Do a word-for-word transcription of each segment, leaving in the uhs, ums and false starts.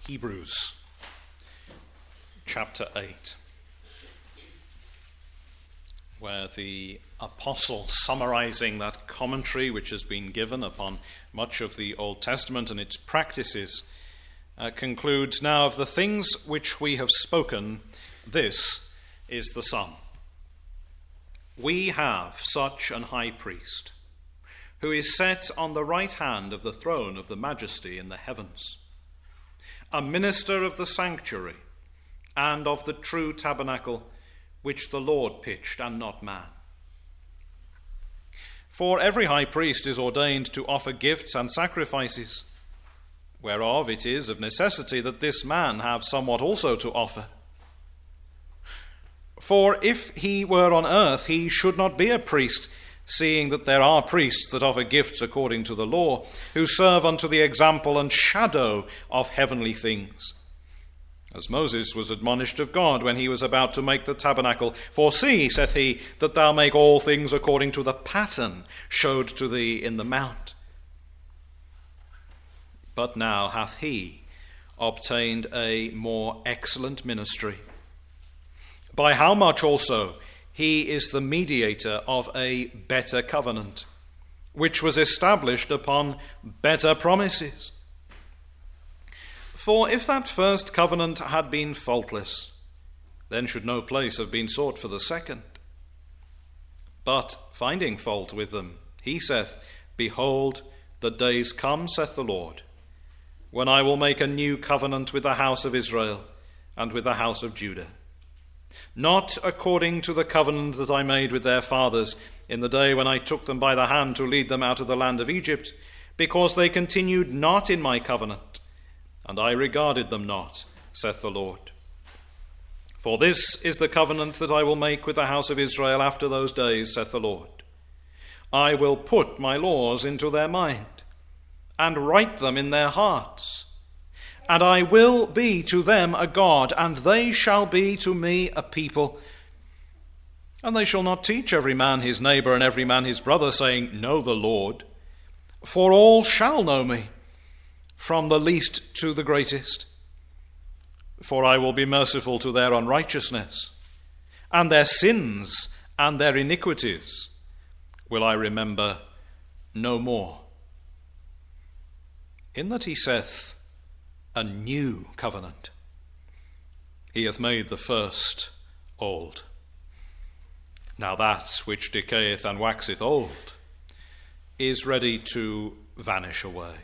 Hebrews chapter eight, where the apostle, summarizing that commentary which has been given upon much of the Old Testament and its practices, uh, concludes, "Now of the things which we have spoken, this is the sum. We have such an high priest, who is set on the right hand of the throne of the majesty in the heavens, a minister of the sanctuary and of the true tabernacle which the Lord pitched and not man. For every high priest is ordained to offer gifts and sacrifices, whereof it is of necessity that this man have somewhat also to offer. For if he were on earth, he should not be a priest, seeing that there are priests that offer gifts according to the law, who serve unto the example and shadow of heavenly things. As Moses was admonished of God when he was about to make the tabernacle, For see, saith he, that thou make all things according to the pattern showed to thee in the mount. But now hath he obtained a more excellent ministry, by how much also he is the mediator of a better covenant, which was established upon better promises. For if that first covenant had been faultless, then should no place have been sought for the second. But finding fault with them, he saith, Behold, the days come, saith the Lord, when I will make a new covenant with the house of Israel and with the house of Judah, not according to the covenant that I made with their fathers in the day when I took them by the hand to lead them out of the land of Egypt, because they continued not in my covenant, and I regarded them not, saith the Lord. For this is the covenant that I will make with the house of Israel after those days, saith the Lord. I will put my laws into their mind, and write them in their hearts. And I will be to them a God, and they shall be to me a people. And they shall not teach every man his neighbor and every man his brother, saying, Know the Lord. For all shall know me, from the least to the greatest. For I will be merciful to their unrighteousness, and their sins and their iniquities will I remember no more. In that he saith, A new covenant, he hath made the first old. Now that which decayeth and waxeth old is ready to vanish away.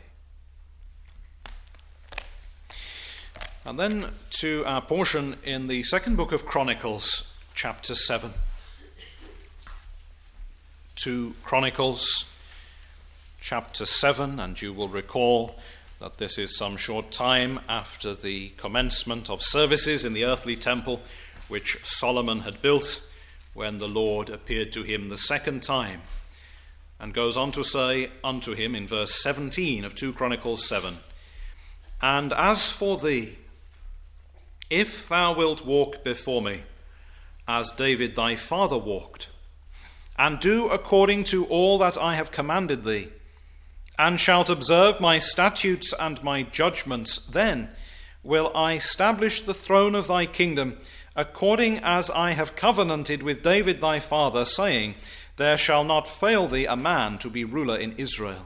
And then to our portion in the second book of Chronicles, chapter seven. To Chronicles, chapter seven, and you will recall that this is some short time after the commencement of services in the earthly temple which Solomon had built when the Lord appeared to him the second time, and goes on to say unto him in verse seventeen of two Chronicles seven, And as for thee, if thou wilt walk before me, as David thy father walked, and do according to all that I have commanded thee, and shalt observe my statutes and my judgments, then will I establish the throne of thy kingdom, according as I have covenanted with David thy father, saying, There shall not fail thee a man to be ruler in Israel.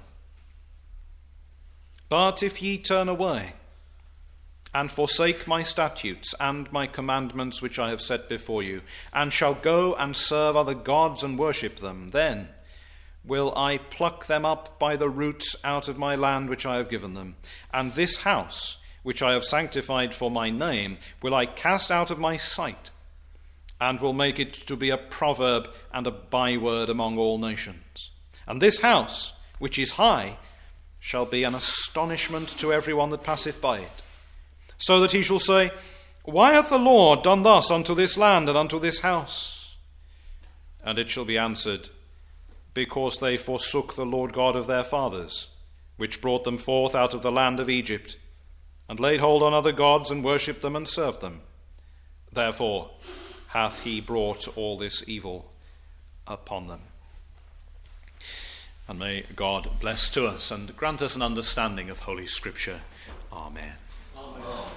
But if ye turn away, and forsake my statutes and my commandments which I have set before you, and shall go and serve other gods and worship them, then will I pluck them up by the roots out of my land which I have given them. And this house, which I have sanctified for my name, will I cast out of my sight, and will make it to be a proverb and a byword among all nations. And this house, which is high, shall be an astonishment to every one that passeth by it, so that he shall say, Why hath the Lord done thus unto this land and unto this house? And it shall be answered, Because they forsook the Lord God of their fathers, which brought them forth out of the land of Egypt, and laid hold on other gods, and worshipped them, and served them. Therefore hath he brought all this evil upon them. And may God bless to us and grant us an understanding of Holy Scripture. Amen. Amen.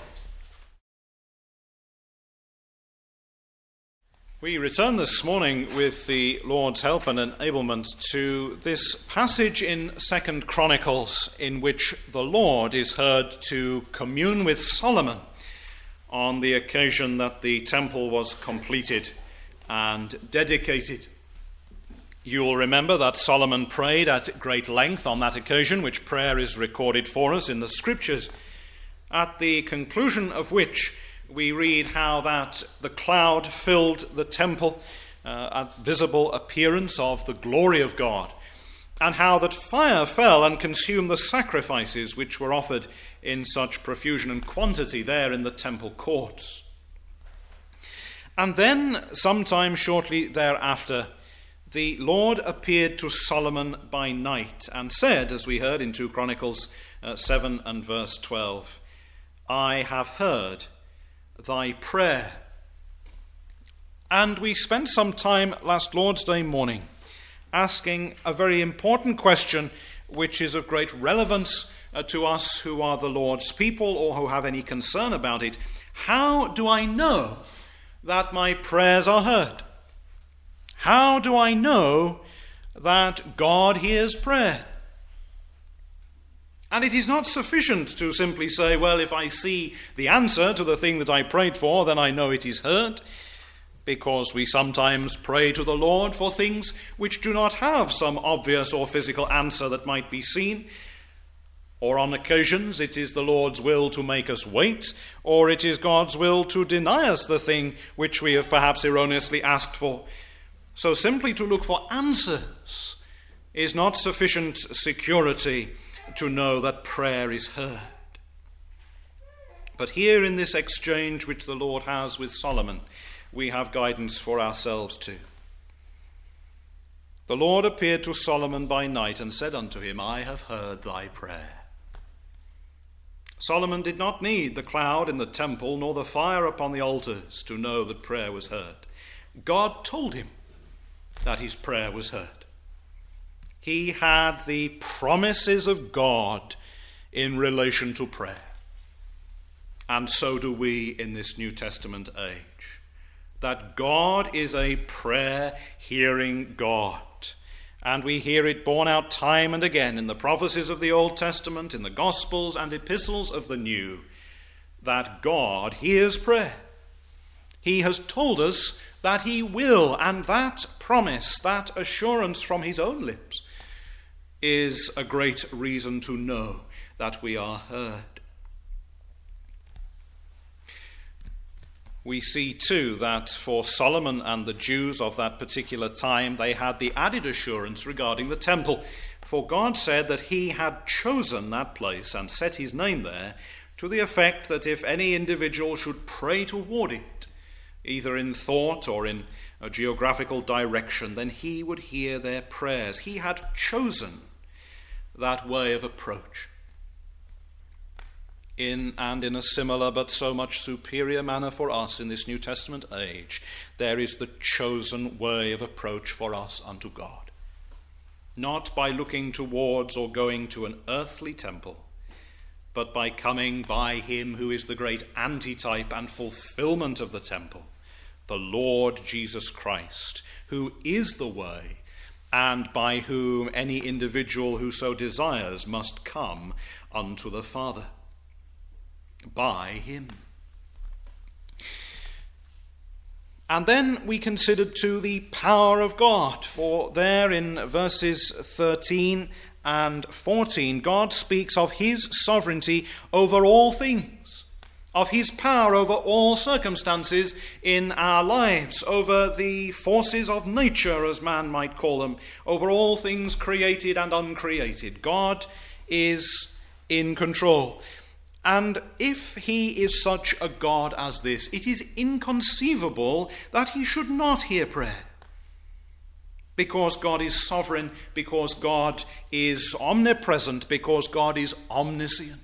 We return this morning with the Lord's help and enablement to this passage in Second Chronicles in which the Lord is heard to commune with Solomon on the occasion that the temple was completed and dedicated. You will remember that Solomon prayed at great length on that occasion, which prayer is recorded for us in the Scriptures, at the conclusion of which we read how that the cloud filled the temple, uh, a visible appearance of the glory of God, and how that fire fell and consumed the sacrifices which were offered in such profusion and quantity there in the temple courts. And then, sometime shortly thereafter, the Lord appeared to Solomon by night and said, as we heard in Second Chronicles uh, seven and verse twelve, "I have heard thy prayer." And we spent some time last Lord's Day morning asking a very important question which is of great relevance uh, to us who are the Lord's people or who have any concern about it. How do I know that my prayers are heard? How do I know that God hears prayer? And it is not sufficient to simply say, well, if I see the answer to the thing that I prayed for, then I know it is heard, because we sometimes pray to the Lord for things which do not have some obvious or physical answer that might be seen. Or on occasions it is the Lord's will to make us wait, or it is God's will to deny us the thing which we have perhaps erroneously asked for. So simply to look for answers is not sufficient security to know that prayer is heard. But here in this exchange which the Lord has with Solomon, we have guidance for ourselves too. The Lord appeared to Solomon by night and said unto him, "I have heard thy prayer." Solomon did not need the cloud in the temple nor the fire upon the altars to know that prayer was heard. God told him that his prayer was heard. He had the promises of God in relation to prayer. And so do we in this New Testament age. That God is a prayer-hearing God. And we hear it borne out time and again in the prophecies of the Old Testament, in the Gospels and epistles of the New, that God hears prayer. He has told us that he will, and that promise, that assurance from his own lips, is a great reason to know that we are heard. We see too that for Solomon and the Jews of that particular time, they had the added assurance regarding the temple. For God said that he had chosen that place and set his name there to the effect that if any individual should pray toward it, either in thought or in a geographical direction, then he would hear their prayers. He had chosen that way of approach. In and in a similar but so much superior manner for us in this New Testament age, there is the chosen way of approach for us unto God. Not by looking towards or going to an earthly temple, but by coming by him who is the great antitype and fulfillment of the temple, the Lord Jesus Christ, who is the way, and by whom any individual who so desires must come unto the Father. By him. And then we considered too the power of God, for there in verses thirteen and fourteen, God speaks of his sovereignty over all things, of his power over all circumstances in our lives, over the forces of nature, as man might call them, over all things created and uncreated. God is in control. And if he is such a God as this, it is inconceivable that he should not hear prayer. Because God is sovereign, because God is omnipresent, because God is omniscient.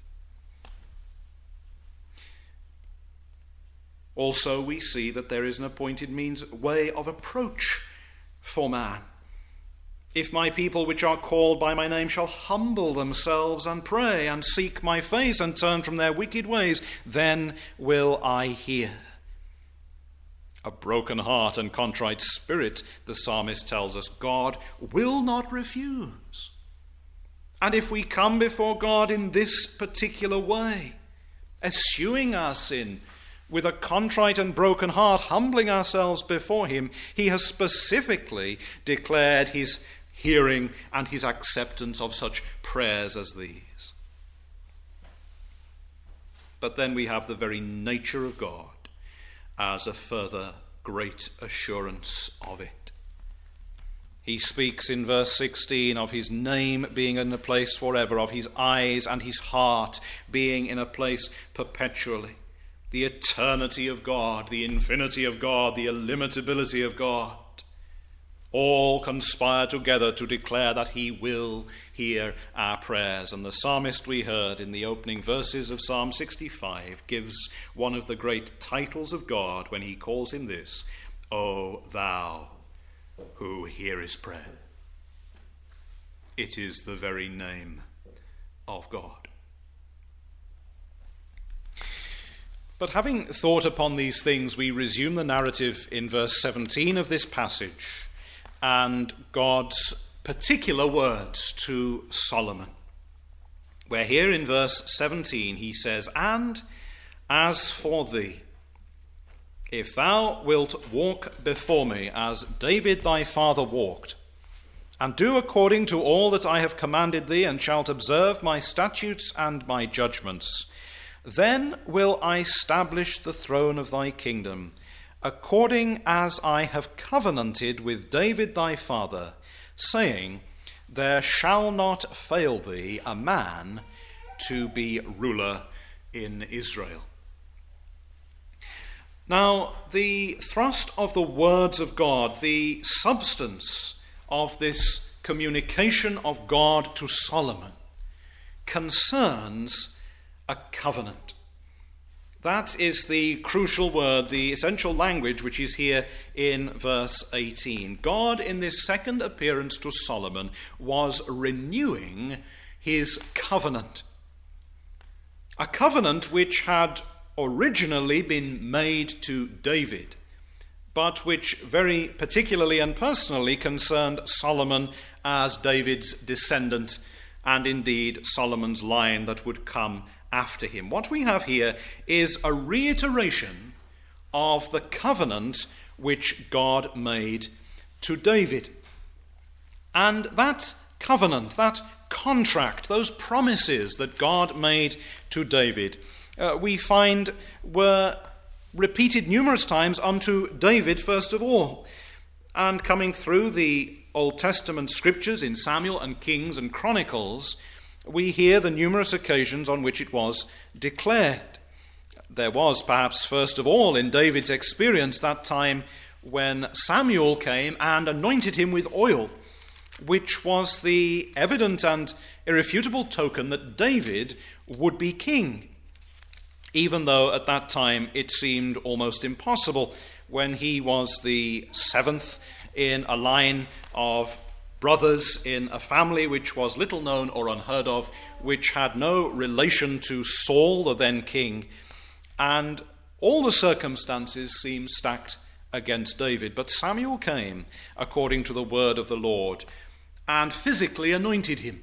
Also, we see that there is an appointed means, way of approach for man. If my people which are called by my name shall humble themselves and pray and seek my face and turn from their wicked ways, then will I hear. A broken heart and contrite spirit, the psalmist tells us, God will not refuse. And if we come before God in this particular way, eschewing our sin with a contrite and broken heart, humbling ourselves before him, he has specifically declared his hearing and his acceptance of such prayers as these. But then we have the very nature of God as a further great assurance of it. He speaks in verse sixteen of his name being in a place forever, of his eyes and his heart being in a place perpetually. The eternity of God, the infinity of God, the illimitability of God, all conspire together to declare that he will hear our prayers. And the psalmist we heard in the opening verses of Psalm sixty-five gives one of the great titles of God when he calls him this: O thou who hearest prayer. It is the very name of God. But having thought upon these things, we resume the narrative in verse seventeen of this passage and God's particular words to Solomon, where here in verse seventeen he says, And as for thee, if thou wilt walk before me as David thy father walked, and do according to all that I have commanded thee, and shalt observe my statutes and my judgments, then will I establish the throne of thy kingdom, according as I have covenanted with David thy father, saying, There shall not fail thee a man to be ruler in Israel. Now, the thrust of the words of God, the substance of this communication of God to Solomon, concerns a covenant. That is the crucial word, the essential language which is here in verse eighteen. God, in this second appearance to Solomon, was renewing his covenant. A covenant which had originally been made to David, but which very particularly and personally concerned Solomon as David's descendant, and indeed Solomon's line that would come after him. What we have here is a reiteration of the covenant which God made to David. And that covenant, that contract, those promises that God made to David, uh, we find were repeated numerous times unto David first of all. And coming through the Old Testament scriptures in Samuel and Kings and Chronicles, we hear the numerous occasions on which it was declared. There was perhaps first of all in David's experience that time when Samuel came and anointed him with oil, which was the evident and irrefutable token that David would be king, even though at that time it seemed almost impossible, when he was the seventh in a line of brothers in a family which was little known or unheard of, which had no relation to Saul, the then king, and all the circumstances seemed stacked against David. But Samuel came according to the word of the Lord and physically anointed him.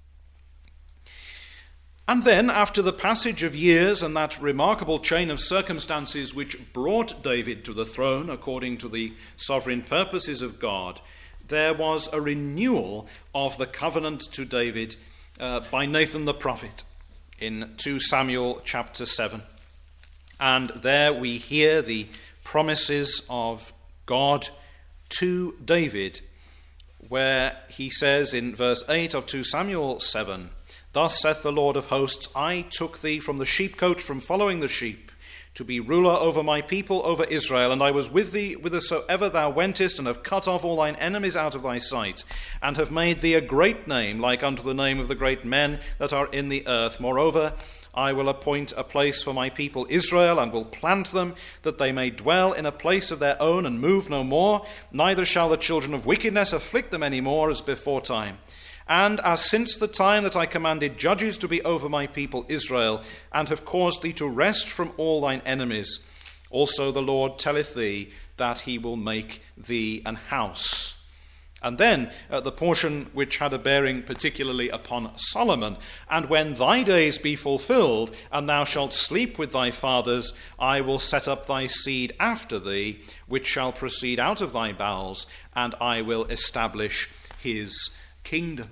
And then, after the passage of years and that remarkable chain of circumstances which brought David to the throne according to the sovereign purposes of God, there was a renewal of the covenant to David uh, by Nathan the prophet in Second Samuel chapter seven. And there we hear the promises of God to David, where he says in verse eight of Second Samuel seven, Thus saith the Lord of hosts, I took thee from the sheepcote, from following the sheep, to be ruler over my people, over Israel. And I was with thee whithersoever thou wentest, and have cut off all thine enemies out of thy sight, and have made thee a great name, like unto the name of the great men that are in the earth. Moreover, I will appoint a place for my people Israel, and will plant them, that they may dwell in a place of their own, and move no more. Neither shall the children of wickedness afflict them any more, as before time. And as since the time that I commanded judges to be over my people Israel, and have caused thee to rest from all thine enemies, Also the Lord telleth thee that he will make thee an house. And then uh, the portion which had a bearing particularly upon Solomon, and when thy days be fulfilled, and thou shalt sleep with thy fathers, I will set up thy seed after thee, which shall proceed out of thy bowels, and I will establish his kingdom.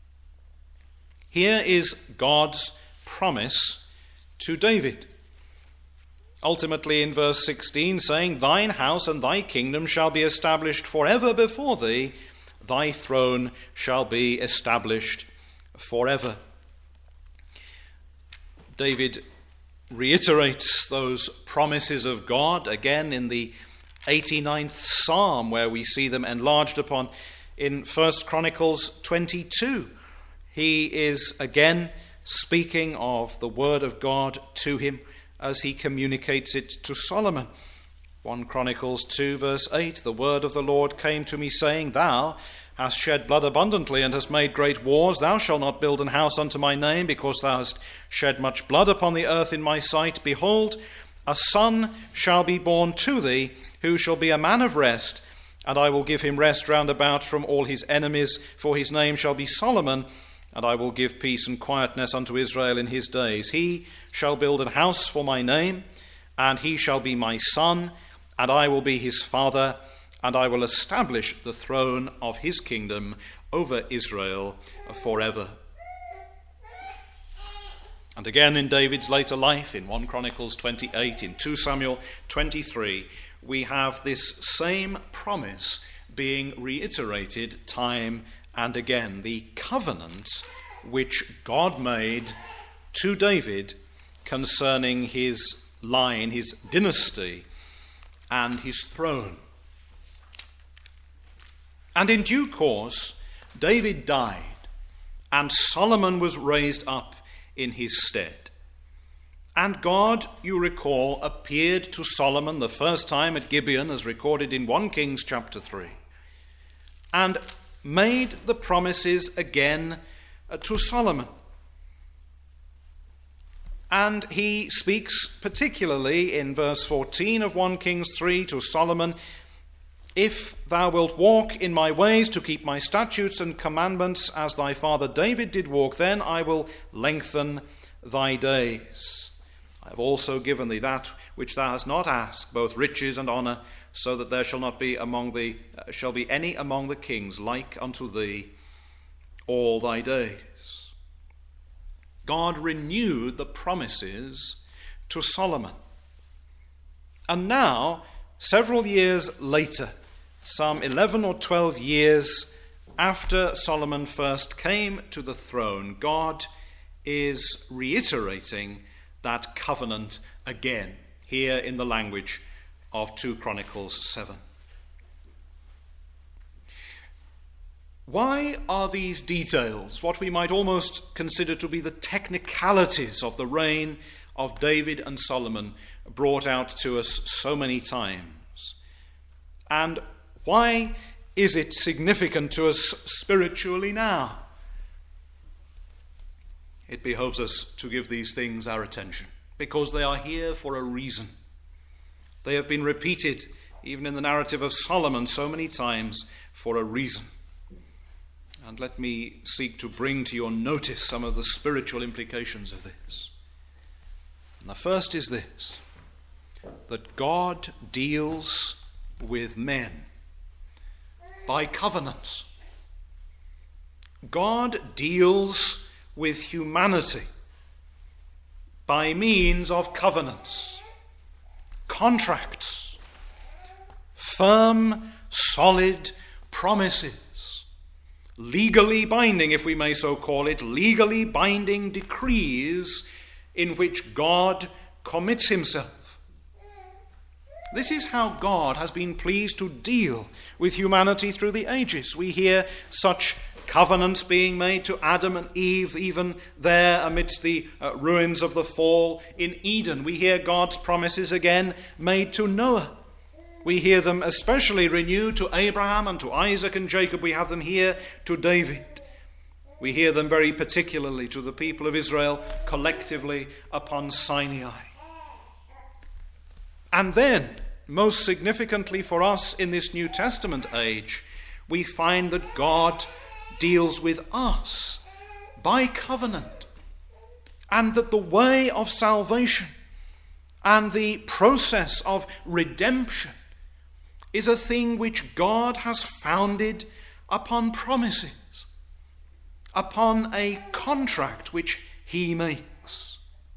Here is God's promise to David. Ultimately in verse sixteen, saying, Thine house and thy kingdom shall be established forever before thee, thy throne shall be established forever. David reiterates those promises of God again in the eighty-ninth Psalm, where we see them enlarged upon in First Chronicles twenty-two. He is again speaking of the word of God to him as he communicates it to Solomon. First Chronicles two verse eight, the word of the Lord came to me, saying, Thou hast shed blood abundantly, and hast made great wars. Thou shalt not build an house unto my name, because thou hast shed much blood upon the earth in my sight. Behold, a son shall be born to thee, who shall be a man of rest, and I will give him rest round about from all his enemies, for his name shall be Solomon, and I will give peace and quietness unto Israel in his days. He shall build an house for my name, and he shall be my son, and I will be his father, and I will establish the throne of his kingdom over Israel forever. And again in David's later life, in First Chronicles twenty-eight, in Second Samuel twenty-three, we have this same promise being reiterated time and again. The covenant which God made to David concerning his line, his dynasty, and his throne. And in due course, David died, and Solomon was raised up in his stead. And God, you recall, appeared to Solomon the first time at Gibeon, as recorded in First Kings chapter three, and made the promises again to Solomon. And he speaks particularly in verse fourteen of First Kings three to Solomon, If thou wilt walk in my ways to keep my statutes and commandments as thy father David did walk, then I will lengthen thy days. I have also given thee that which thou hast not asked, both riches and honour, so that there shall not be among thee uh, shall be any among the kings like unto thee all thy days. God renewed the promises to Solomon. And now, several years later, some eleven or twelve years after Solomon first came to the throne, God is reiterating that covenant again, here in the language of Second Chronicles seven. Why are these details, what we might almost consider to be the technicalities of the reign of David and Solomon, brought out to us so many times? And why is it significant to us spiritually now? It behoves us to give these things our attention, because they are here for a reason. They have been repeated, even in the narrative of Solomon, so many times for a reason. And let me seek to bring to your notice some of the spiritual implications of this. And the first is this, that God deals with men by covenants. God deals with humanity by means of covenants, contracts, firm, solid promises. Legally binding, if we may so call it, legally binding decrees in which God commits himself. This is how God has been pleased to deal with humanity through the ages. We hear such covenants being made to Adam and Eve, even there amidst the uh, ruins of the fall in Eden. We hear God's promises again made to Noah. We hear them especially renewed to Abraham and to Isaac and Jacob. We have them here to David. We hear them very particularly to the people of Israel collectively upon Sinai. And then, most significantly for us in this New Testament age, we find that God deals with us by covenant, and that the way of salvation and the process of redemption is a thing which God has founded upon promises, upon a contract which he makes.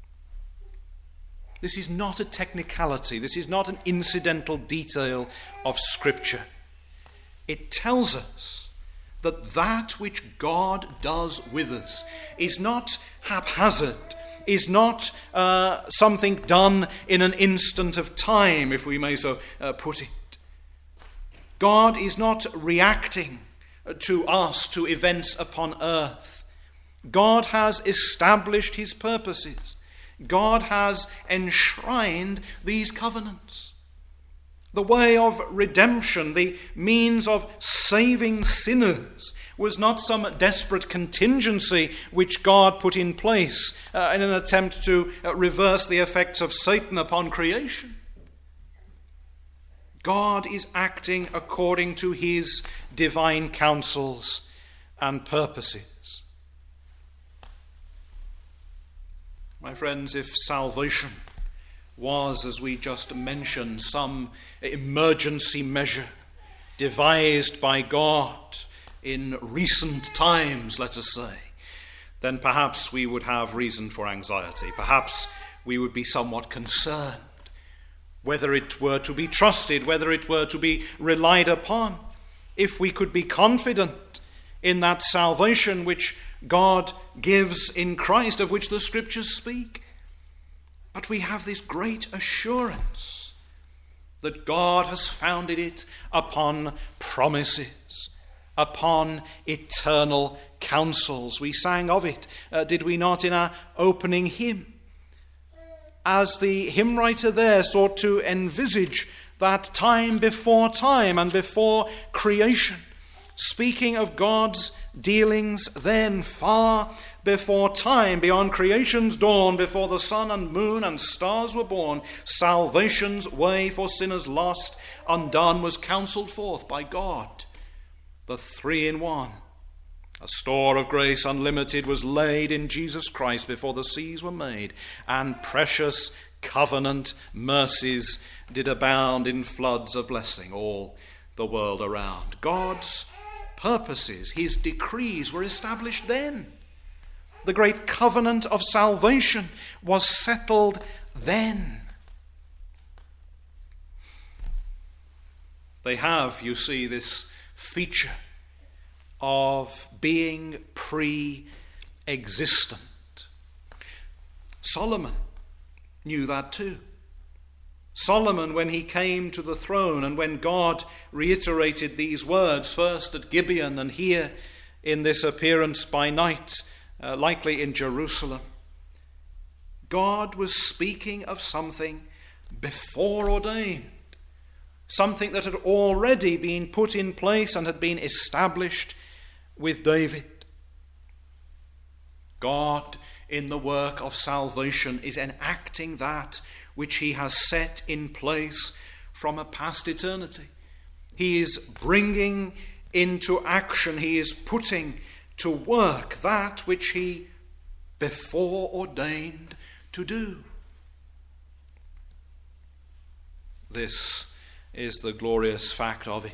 This is not a technicality. This is not an incidental detail of Scripture. It tells us that that which God does with us is not haphazard, is not uh, something done in an instant of time, if we may so uh, put it. God is not reacting to us, to events upon earth. God has established his purposes. God has enshrined these covenants. The way of redemption, the means of saving sinners, was not some desperate contingency which God put in place uh, in an attempt to uh, reverse the effects of Satan upon creation. God is acting according to his divine counsels and purposes. My friends, if salvation was, as we just mentioned, some emergency measure devised by God in recent times, let us say, then perhaps we would have reason for anxiety. Perhaps we would be somewhat concerned whether it were to be trusted, whether it were to be relied upon, if we could be confident in that salvation which God gives in Christ, of which the Scriptures speak. But we have this great assurance that God has founded it upon promises, upon eternal counsels. We sang of it, uh, did we not, in our opening hymn? As the hymn writer there sought to envisage that time before time and before creation, speaking of God's dealings then far before time, beyond creation's dawn, before the sun and moon and stars were born, salvation's way for sinners lost, undone, was counselled forth by God, the three-in-one. A store of grace unlimited was laid in Jesus Christ before the seas were made, and precious covenant mercies did abound in floods of blessing all the world around. God's purposes, his decrees were established then. The great covenant of salvation was settled then. They have, you see, this feature of being pre-existent. Solomon knew that too. Solomon, when he came to the throne and when God reiterated these words, first at Gibeon and here in this appearance by night, uh, likely in Jerusalem, God was speaking of something before ordained, something that had already been put in place and had been established with David. God, in the work of salvation, is enacting that which he has set in place from a past eternity. He is bringing into action, he is putting to work that which he before ordained to do. This is the glorious fact of it.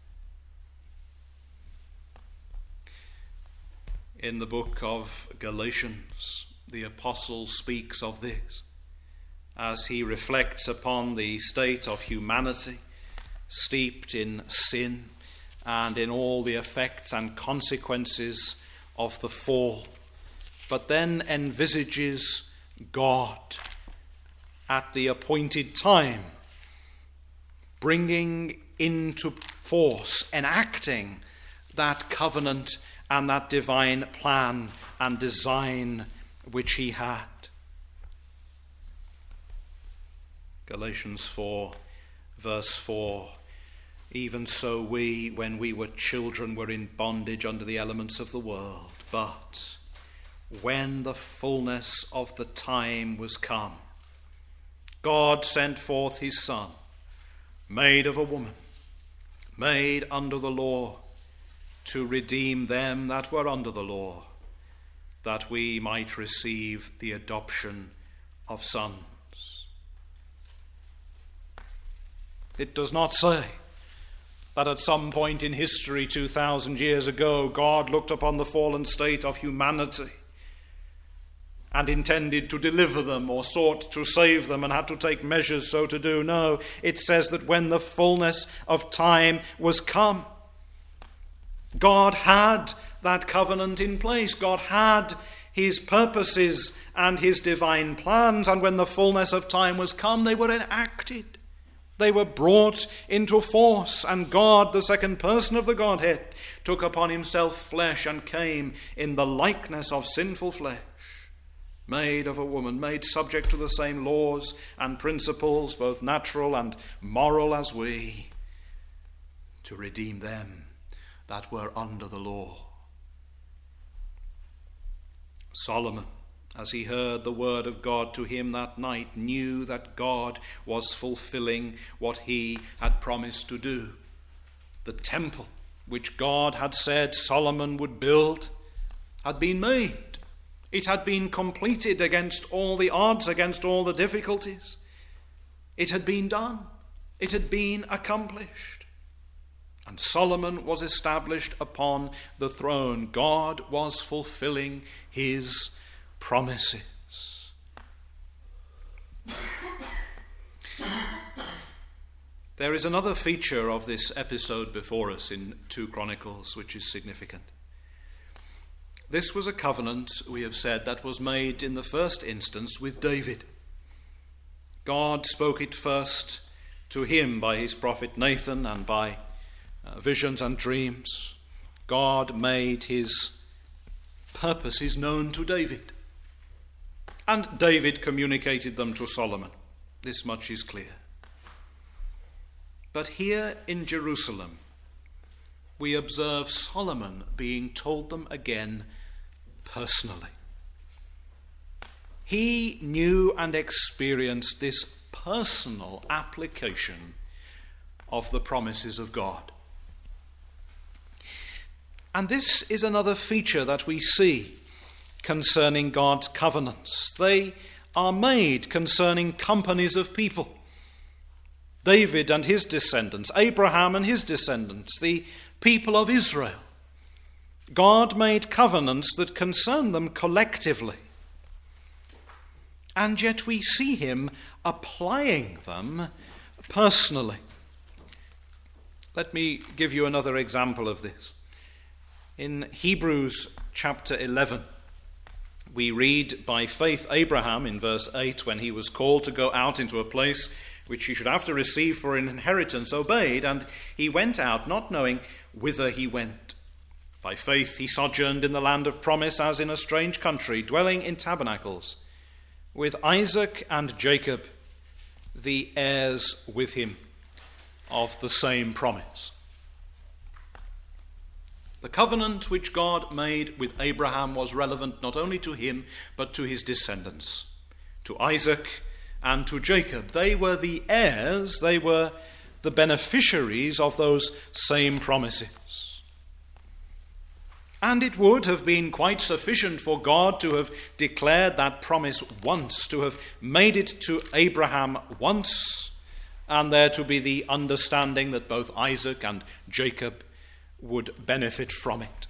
In the book of Galatians, the apostle speaks of this as he reflects upon the state of humanity steeped in sin and in all the effects and consequences of the fall, but then envisages God at the appointed time bringing into force, enacting that covenant and that divine plan and design which he had. Galatians four, verse four, even so we, when we were children, were in bondage under the elements of the world. But when the fullness of the time was come, God sent forth his Son, made of a woman, made under the law, to redeem them that were under the law, that we might receive the adoption of sons. It does not say that at some point in history two thousand years ago, God looked upon the fallen state of humanity and intended to deliver them or sought to save them and had to take measures so to do. No, it says that when the fullness of time was come, God had that covenant in place. God had his purposes and his divine plans, and when the fullness of time was come, they were enacted. They were brought into force, and God, the second person of the Godhead, took upon himself flesh and came in the likeness of sinful flesh, made of a woman, made subject to the same laws and principles, both natural and moral as we, to redeem them that were under the law. Solomon, as he heard the word of God to him that night, knew that God was fulfilling what he had promised to do. The temple which God had said Solomon would build had been made. It had been completed against all the odds, against all the difficulties. It had been done. It had been accomplished. And Solomon was established upon the throne. God was fulfilling his promises. There is another feature of this episode before us in two Chronicles which is significant. This was a covenant, we have said, that was made in the first instance with David. God spoke it first to him by his prophet Nathan and by uh, visions and dreams. God made his purposes known to David, and David communicated them to Solomon. This much is clear. But here in Jerusalem, we observe Solomon being told them again personally. He knew and experienced this personal application of the promises of God. And this is another feature that we see concerning God's covenants. They are made concerning companies of people. David and his descendants, Abraham and his descendants, the people of Israel. God made covenants that concern them collectively. And yet we see him applying them personally. Let me give you another example of this. In Hebrews chapter eleven, we read, by faith Abraham, in verse eight, when he was called to go out into a place which he should have to receive for an inheritance, obeyed, and he went out, not knowing whither he went. By faith he sojourned in the land of promise as in a strange country, dwelling in tabernacles, with Isaac and Jacob, the heirs with him of the same promise. The covenant which God made with Abraham was relevant not only to him, but to his descendants, to Isaac and to Jacob. They were the heirs, they were the beneficiaries of those same promises. And it would have been quite sufficient for God to have declared that promise once, to have made it to Abraham once, and there to be the understanding that both Isaac and Jacob would benefit from it.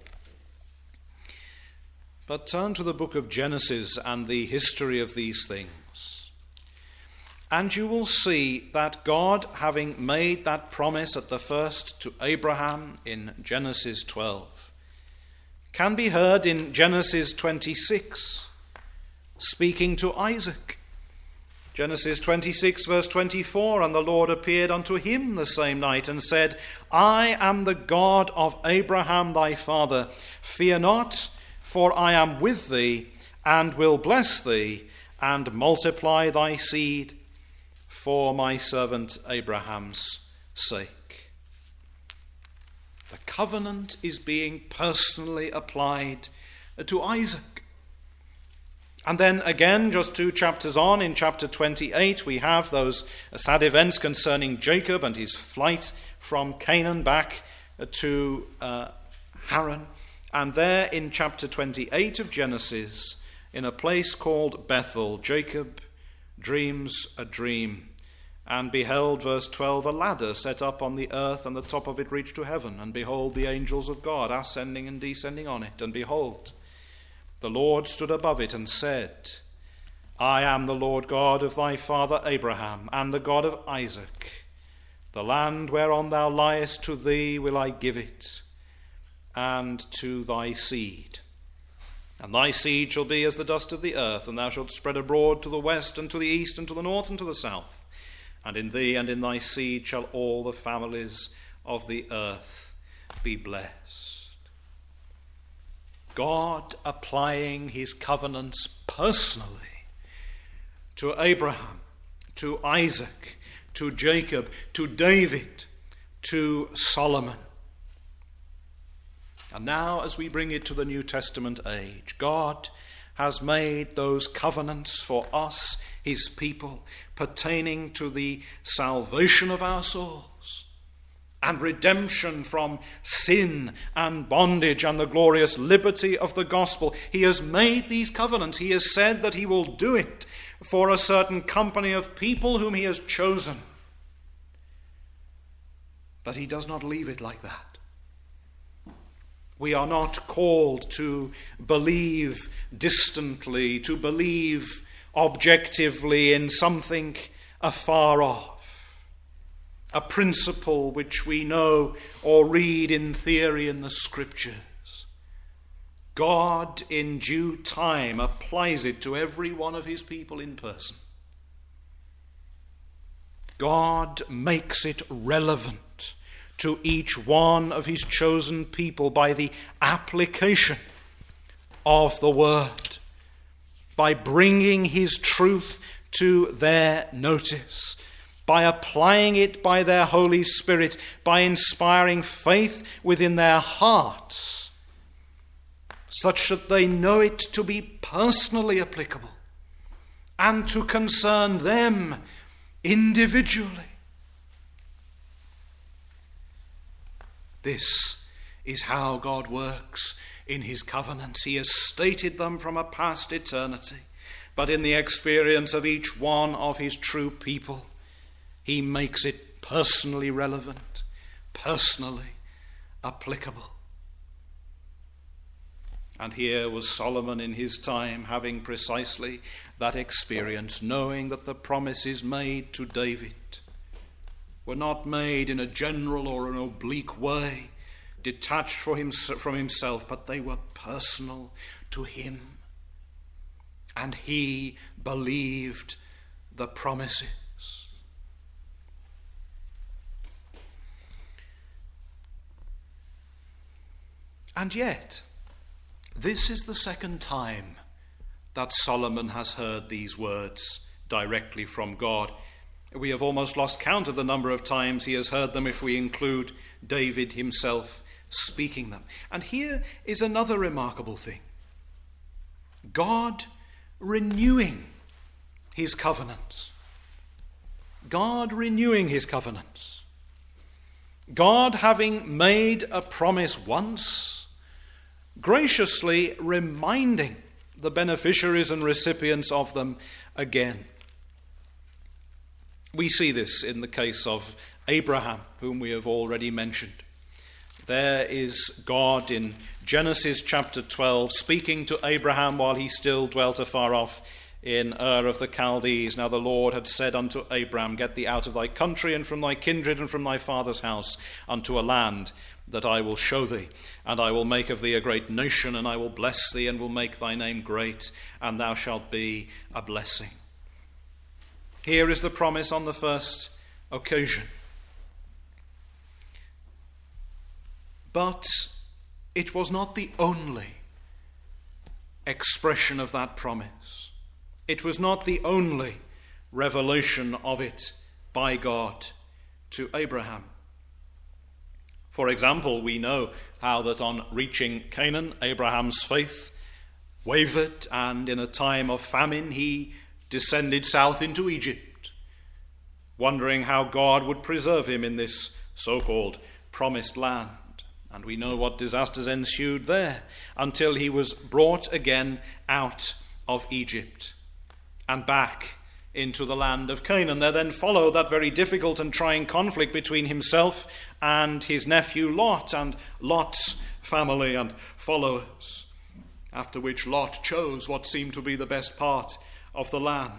But turn to the book of Genesis and the history of these things, and you will see that God, having made that promise at the first to Abraham in Genesis twelve, can be heard in Genesis twenty-six, speaking to Isaac. Genesis twenty-six, verse twenty-four, and the Lord appeared unto him the same night and said, I am the God of Abraham thy father. Fear not, for I am with thee, and will bless thee, and multiply thy seed for my servant Abraham's sake. The covenant is being personally applied to Isaac. And then again, just two chapters on, in chapter twenty-eight, we have those sad events concerning Jacob and his flight from Canaan back to uh, Haran. And there in chapter twenty-eight of Genesis, in a place called Bethel, Jacob dreams a dream, and beheld, verse twelve, a ladder set up on the earth, and the top of it reached to heaven. And behold, the angels of God ascending and descending on it. And behold, the Lord stood above it and said, I am the Lord God of thy father Abraham, and the God of Isaac. The land whereon thou liest, to thee will I give it, and to thy seed. And thy seed shall be as the dust of the earth, and thou shalt spread abroad to the west, and to the east, and to the north, and to the south. And in thee and in thy seed shall all the families of the earth be blessed. God applying his covenants personally to Abraham, to Isaac, to Jacob, to David, to Solomon. And now, as we bring it to the New Testament age, God has made those covenants for us, his people, pertaining to the salvation of our souls and redemption from sin and bondage and the glorious liberty of the gospel. He has made these covenants. He has said that he will do it for a certain company of people whom he has chosen. But he does not leave it like that. We are not called to believe distantly, to believe objectively in something afar off, a principle which we know or read in theory in the Scriptures. God, in due time, applies it to every one of his people in person. God makes it relevant to each one of his chosen people by the application of the word, by bringing his truth to their notice, by applying it by their Holy Spirit, by inspiring faith within their hearts, such that they know it to be personally applicable and to concern them individually. This is how God works in his covenants. He has stated them from a past eternity, but in the experience of each one of his true people, he makes it personally relevant, personally applicable. And here was Solomon in his time having precisely that experience, knowing that the promises made to David were not made in a general or an oblique way, detached for him, from himself, but they were personal to him. And he believed the promises. And yet, this is the second time that Solomon has heard these words directly from God. We have almost lost count of the number of times he has heard them if we include David himself speaking them. And here is another remarkable thing. God renewing his covenants. God renewing his covenants. God having made a promise once, graciously reminding the beneficiaries and recipients of them again. We see this in the case of Abraham, whom we have already mentioned. There is God in Genesis chapter twelve speaking to Abraham while he still dwelt afar off in Ur of the Chaldees. Now the Lord had said unto Abraham, Get thee out of thy country and from thy kindred and from thy father's house unto a land that I will show thee, and I will make of thee a great nation, and I will bless thee, and will make thy name great, and thou shalt be a blessing. Here is the promise on the first occasion. But it was not the only expression of that promise. It was not the only revelation of it by God to Abraham. For example, we know how that on reaching Canaan, Abraham's faith wavered, and in a time of famine he descended south into Egypt, wondering how God would preserve him in this so-called promised land. And we know what disasters ensued there until he was brought again out of Egypt and back into the land of Canaan. There then followed that very difficult and trying conflict between himself and his nephew Lot and Lot's family and followers, after which Lot chose what seemed to be the best part of the land.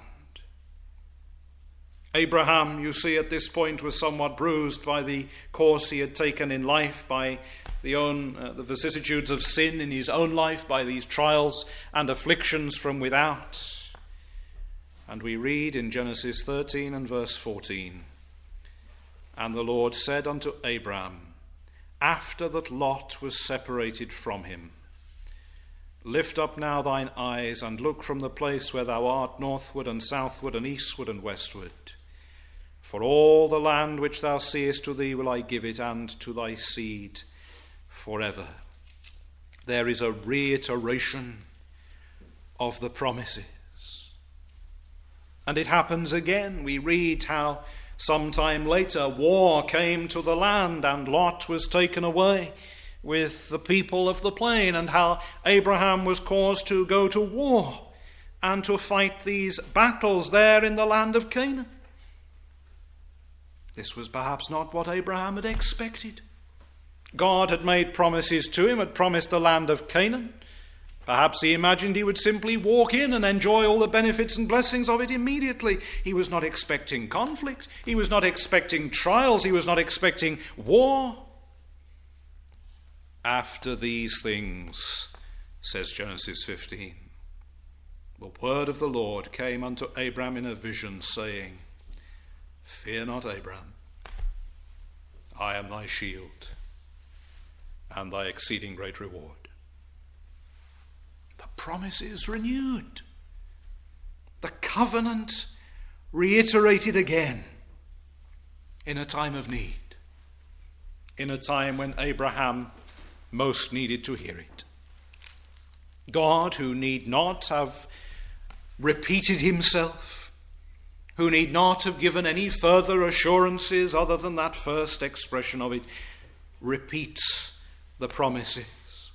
Abraham, you see, at this point was somewhat bruised by the course he had taken in life, by the own uh, the vicissitudes of sin in his own life, by these trials and afflictions from without. And we read in Genesis thirteen and verse fourteen, "And the Lord said unto Abram, after that Lot was separated from him, Lift up now thine eyes, and look from the place where thou art, northward and southward and eastward and westward. For all the land which thou seest, to thee will I give it, and to thy seed forever." There is a reiteration of the promises. And it happens again. We read how sometime later war came to the land, and Lot was taken away with the people of the plain, and how Abraham was caused to go to war and to fight these battles there in the land of Canaan. This was perhaps not what Abraham had expected. God had made promises to him, had promised the land of Canaan. Perhaps he imagined he would simply walk in and enjoy all the benefits and blessings of it immediately. He was not expecting conflict. He was not expecting trials. He was not expecting war. After these things, says Genesis fifteen, the word of the Lord came unto Abram in a vision, saying, Fear not, Abram, I am thy shield and thy exceeding great reward. The promise is renewed. The covenant reiterated again in a time of need, in a time when Abraham most needed to hear it. God, who need not have repeated himself, who need not have given any further assurances other than that first expression of it, repeats the promises.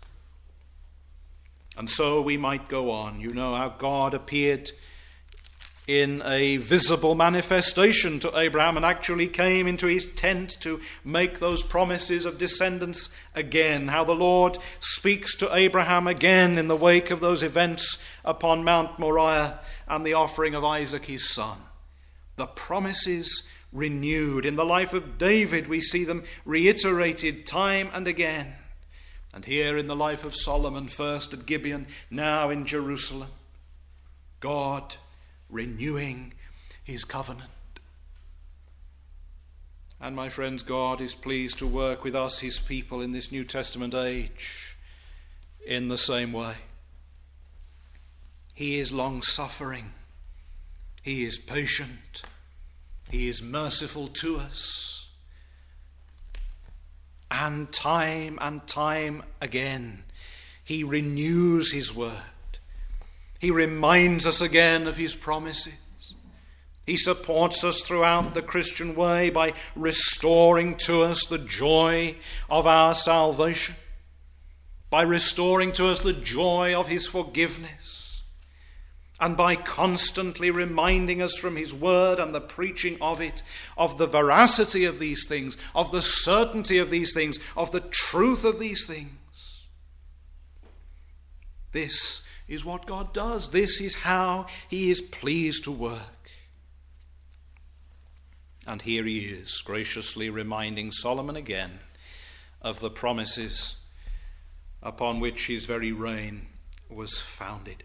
And so we might go on. You know how God appeared in a visible manifestation to Abraham and actually came into his tent to make those promises of descendants again. How the Lord speaks to Abraham again in the wake of those events upon Mount Moriah and the offering of Isaac his son. The promises renewed. In the life of David we see them reiterated time and again. And here in the life of Solomon, first at Gibeon, now in Jerusalem, God renewing his covenant. And my friends, God is pleased to work with us, his people, in this New Testament age in the same way. He is long-suffering. He is patient. He is merciful to us. And time and time again, he renews his word. He reminds us again of his promises. He supports us throughout the Christian way by restoring to us the joy of our salvation, by restoring to us the joy of his forgiveness, and by constantly reminding us from his word and the preaching of it of the veracity of these things, of the certainty of these things, of the truth of these things. This is what God does. This is how he is pleased to work. And here he is, graciously reminding Solomon again of the promises upon which his very reign was founded.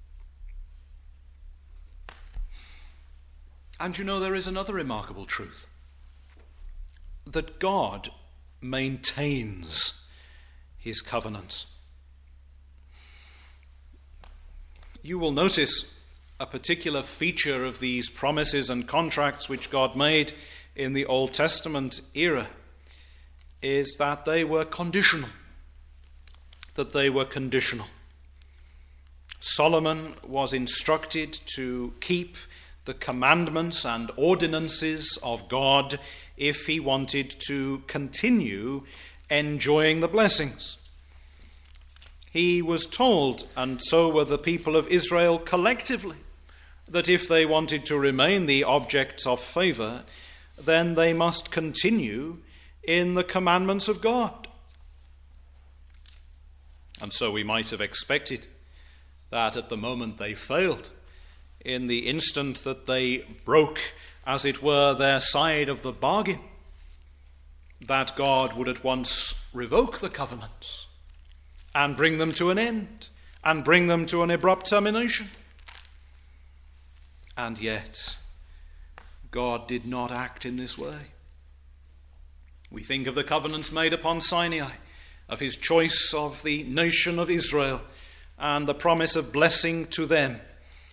And you know, there is another remarkable truth, that God maintains his covenants. You will notice a particular feature of these promises and contracts which God made in the Old Testament era is that they were conditional. That they were conditional. Solomon was instructed to keep the commandments and ordinances of God if he wanted to continue enjoying the blessings. He was told, and so were the people of Israel collectively, that if they wanted to remain the objects of favor, then they must continue in the commandments of God. And so we might have expected that at the moment they failed, in the instant that they broke, as it were, their side of the bargain, that God would at once revoke the covenants and bring them to an end and bring them to an abrupt termination. And yet, God did not act in this way. We think of the covenants made upon Sinai, of his choice of the nation of Israel, and the promise of blessing to them.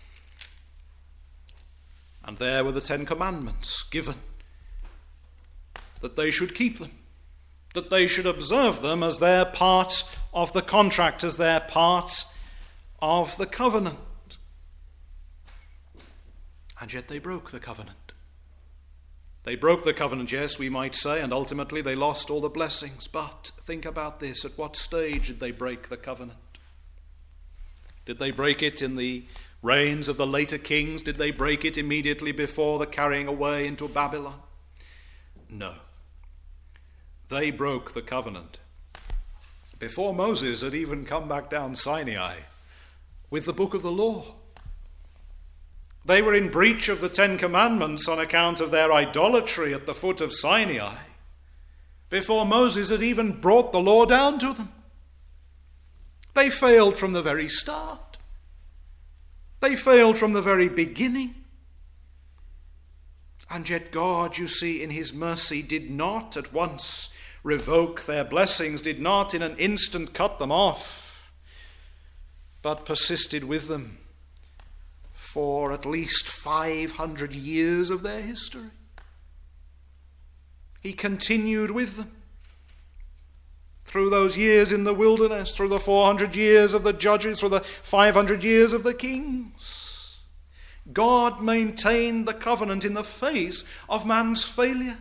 And there were the Ten Commandments given, that they should keep them, that they should observe them as their part of the contract, as their part of the covenant. And yet they broke the covenant. They broke the covenant, yes, we might say, and ultimately they lost all the blessings. But think about this. At what stage did they break the covenant? Did they break it in the reigns of the later kings? Did they break it immediately before the carrying away into Babylon? No. They broke the covenant before Moses had even come back down Sinai with the book of the law. They were in breach of the Ten Commandments on account of their idolatry at the foot of Sinai before Moses had even brought the law down to them. They failed from the very start. They failed from the very beginning. And yet God, you see, in his mercy did not at once revoke their blessings, did not in an instant cut them off, but persisted with them for at least five hundred years of their history. He continued with them through those years in the wilderness, through the four hundred years of the judges, through the five hundred years of the kings. God maintained the covenant in the face of man's failure.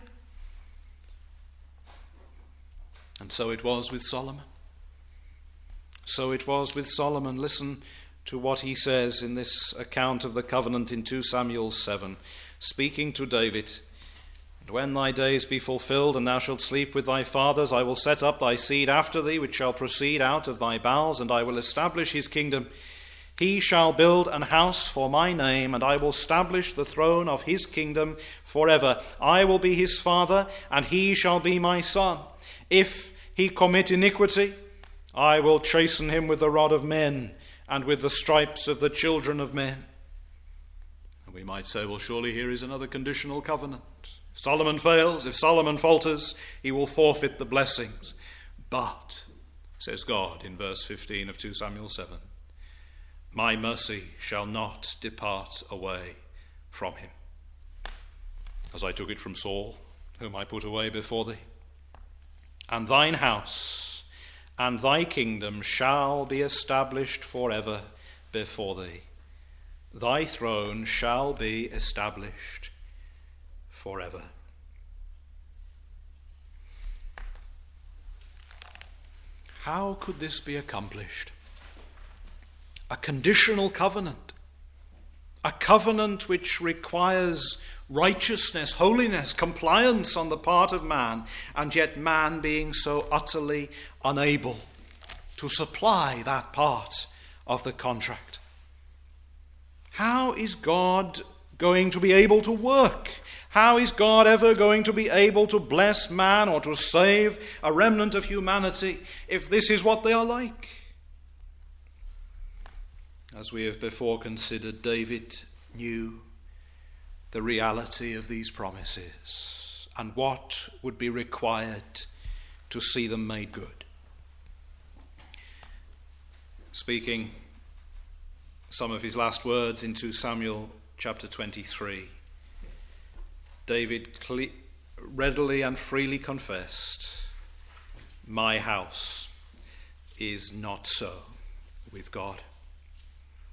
And so it was with Solomon. So it was with Solomon. Listen to what he says in this account of the covenant in Second Samuel seven, speaking to David. And when thy days be fulfilled, and thou shalt sleep with thy fathers, I will set up thy seed after thee, which shall proceed out of thy bowels, and I will establish his kingdom. He shall build an house for my name, and I will establish the throne of his kingdom forever. I will be his father, and he shall be my son. If he commit iniquity, I will chasten him with the rod of men, and with the stripes of the children of men. And we might say, well, surely here is another conditional covenant. If Solomon fails, if Solomon falters, he will forfeit the blessings. But, says God in verse fifteen of Second Samuel seven, my mercy shall not depart away from him, as I took it from Saul, whom I put away before thee. And thine house and thy kingdom shall be established forever before thee. Thy throne shall be established forever. How could this be accomplished? A conditional covenant. A covenant which requires righteousness, holiness, compliance on the part of man, and yet man being so utterly unable to supply that part of the contract. How is God going to be able to work? How is God ever going to be able to bless man or to save a remnant of humanity if this is what they are like? As we have before considered, David knew the reality of these promises and what would be required to see them made good. Speaking some of his last words in Second Samuel chapter twenty-three, David cle- readily and freely confessed, my house is not so with God.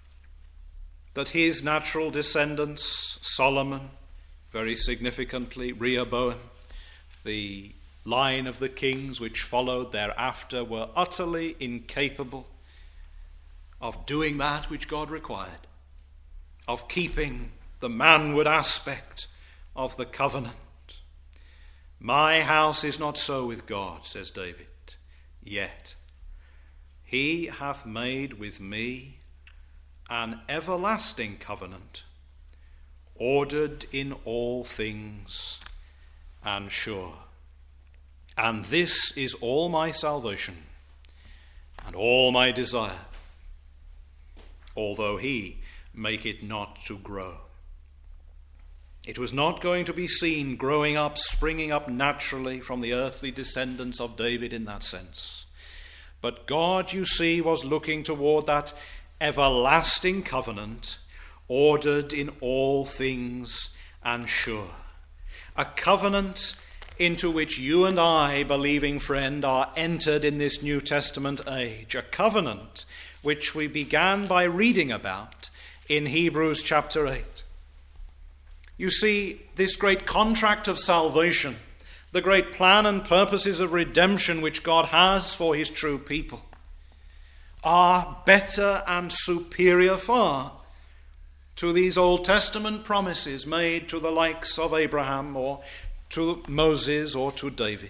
that his natural descendants, Solomon, very significantly, Rehoboam, the line of the kings which followed thereafter, were utterly incapable of doing that which God required, of keeping the manward aspect of the covenant. My house is not so with God, says David, yet he hath made with me an everlasting covenant, ordered in all things and sure. And this is all my salvation and all my desire, although he make it not to grow. It was not going to be seen growing up, springing up naturally from the earthly descendants of David in that sense. But God, you see, was looking toward that everlasting covenant, ordered in all things and sure. A covenant into which you and I, believing friend, are entered in this New Testament age. A covenant which we began by reading about in Hebrews chapter eight. You see, this great contract of salvation, the great plan and purposes of redemption which God has for his true people, are better and superior far to these Old Testament promises made to the likes of Abraham or to Moses or to David.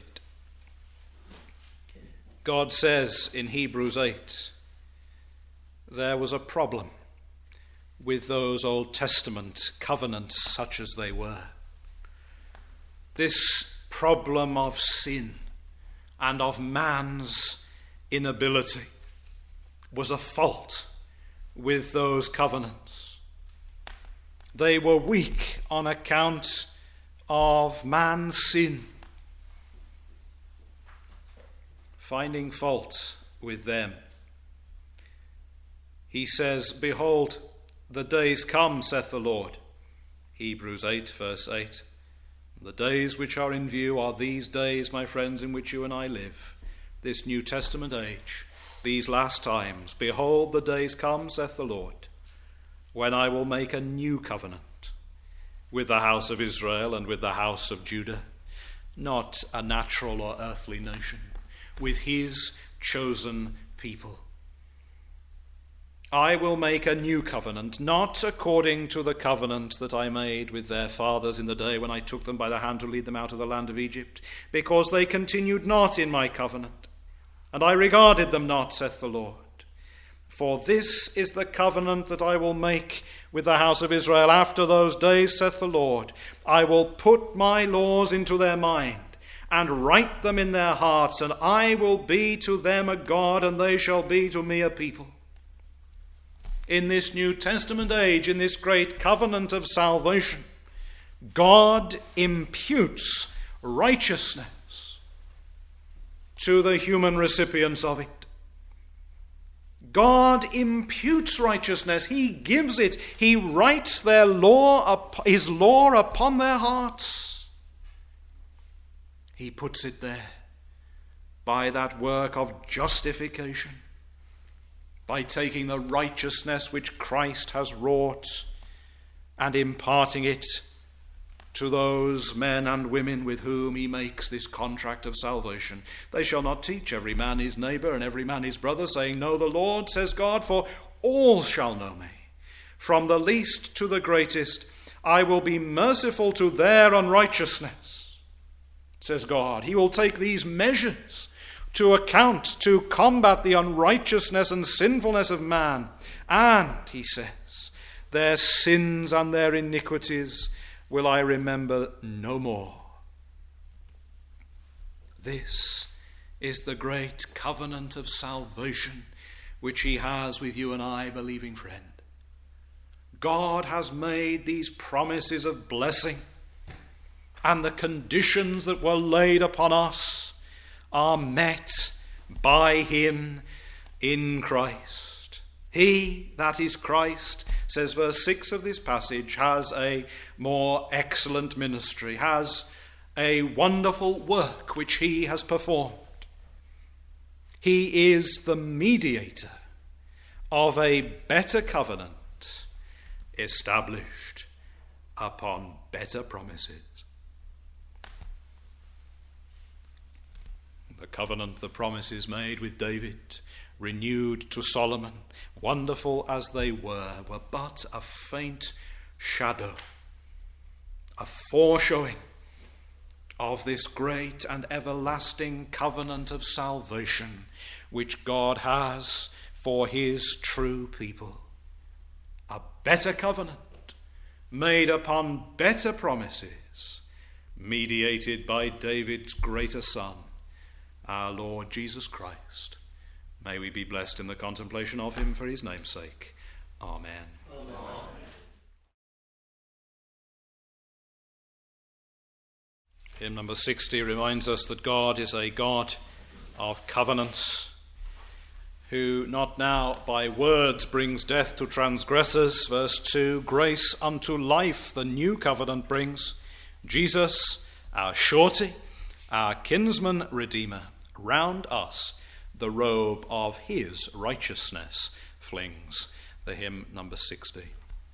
God says in Hebrews eight, there was a problem with those Old Testament covenants such as they were. This problem of sin and of man's inability was a fault with those covenants. They were weak on account of man's sin. Finding fault with them, he says, behold, the days come, saith the Lord. Hebrews eight, verse eight. The days which are in view are these days, my friends, in which you and I live, this New Testament age, these last times. Behold, the days come, saith the Lord, when I will make a new covenant with the house of Israel and with the house of Judah, not a natural or earthly nation, with his chosen people. I will make a new covenant, not according to the covenant that I made with their fathers in the day when I took them by the hand to lead them out of the land of Egypt, because they continued not in my covenant, and I regarded them not, saith the Lord. For this is the covenant that I will make with the house of Israel after those days, saith the Lord. I will put my laws into their mind, and write them in their hearts, and I will be to them a God, and they shall be to me a people. In this New Testament age, in this great covenant of salvation, God imputes righteousness to the human recipients of it. God imputes righteousness. He gives it. He writes their law, his law upon their hearts. He puts it there by that work of justification, by taking the righteousness which Christ has wrought and imparting it to those men and women with whom he makes this contract of salvation. They shall not teach every man his neighbor and every man his brother, saying, know the Lord, says God, for all shall know me. From the least to the greatest, I will be merciful to their unrighteousness, says God. He will take these measures to account, to combat the unrighteousness and sinfulness of man. And, he says, their sins and their iniquities will I remember no more. This is the great covenant of salvation which he has with you and I, believing friend. God has made these promises of blessing, and the conditions that were laid upon us are met by him in Christ. He, that is Christ, says verse six of this passage, has a more excellent ministry, has a wonderful work which he has performed. He is the mediator of a better covenant established upon better promises. The covenant, the promises made with David, renewed to Solomon, wonderful as they were, were but a faint shadow, a foreshowing of this great and everlasting covenant of salvation which God has for his true people. A better covenant, made upon better promises, mediated by David's greater Son, our Lord Jesus Christ. May we be blessed in the contemplation of him for his name's sake. Amen. Amen. Hymn number sixty reminds us that God is a God of covenants, who not now by words brings death to transgressors. Verse two, grace unto life the new covenant brings. Jesus, our surety, our kinsman redeemer, round us the robe of his righteousness flings. The hymn number sixty.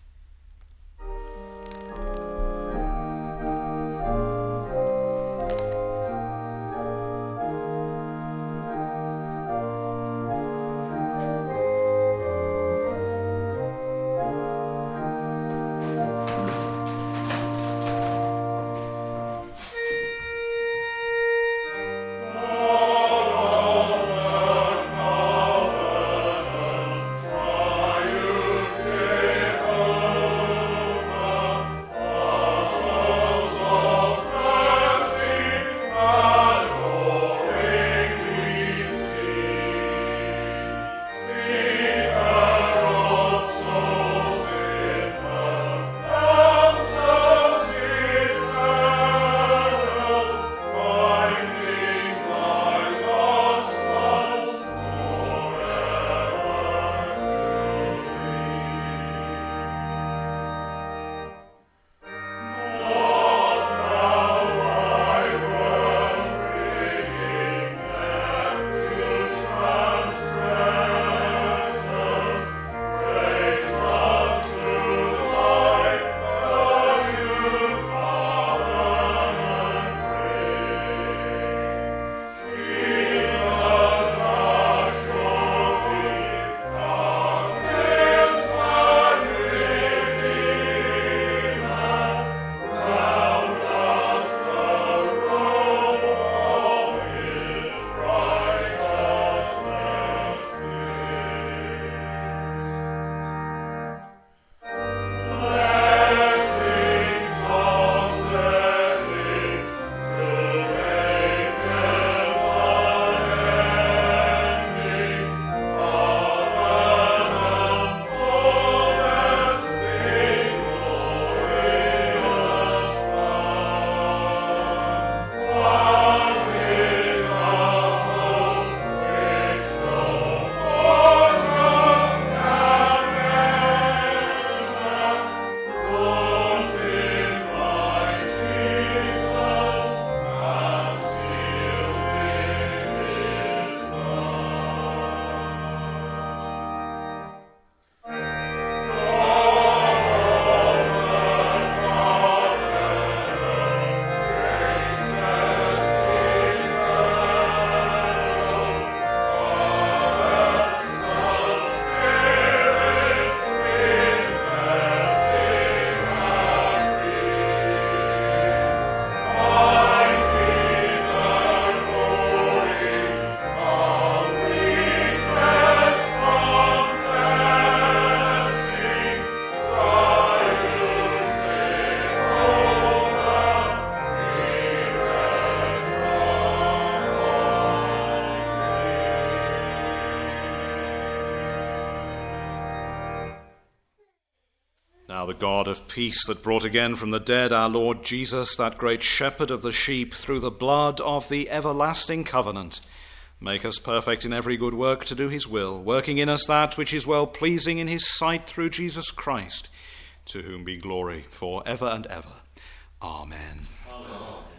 Now the God of peace that brought again from the dead our Lord Jesus, that great shepherd of the sheep, through the blood of the everlasting covenant, make us perfect in every good work to do his will, working in us that which is well-pleasing in his sight through Jesus Christ, to whom be glory for ever and ever. Amen. Amen.